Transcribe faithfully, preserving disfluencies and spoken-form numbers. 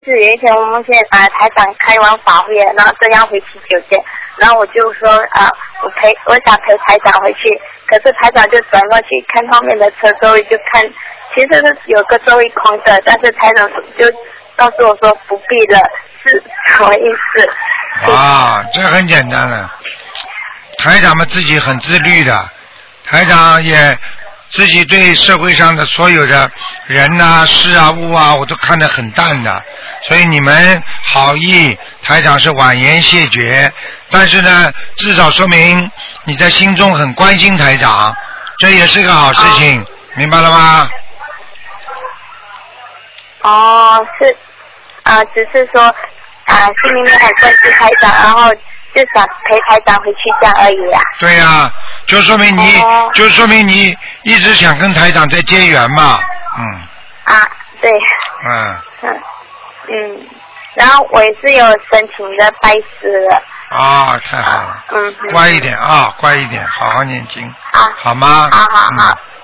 是有一天我们先啊台长开完法会，然后这样回去酒店，然后我就说啊我陪我想陪台长回去，可是台长就转过去看后面的车座位，就看其实是有个座位空的，但是台长就告诉我说不必了，是什么意思？ 啊，这很简单了，台长们自己很自律的，台长也自己对社会上的所有的人呐、事啊、物啊，我都看得很淡的。所以你们好意，台长是婉言谢绝，但是呢，至少说明你在心中很关心台长，这也是个好事情，明白了吗？ 哦，是啊，只是说啊，心里面很关心台长，然后就想陪台长回去这样而已啊。 对呀、啊，就说明你，哦、就说明你一直想跟台长再结缘嘛，嗯。 啊，对。 嗯。 嗯嗯，然后我也是有申请的拜师了。 啊，太好了。 嗯。 乖一点啊，乖一点，好好念经。 啊。 好吗？ 好好好。嗯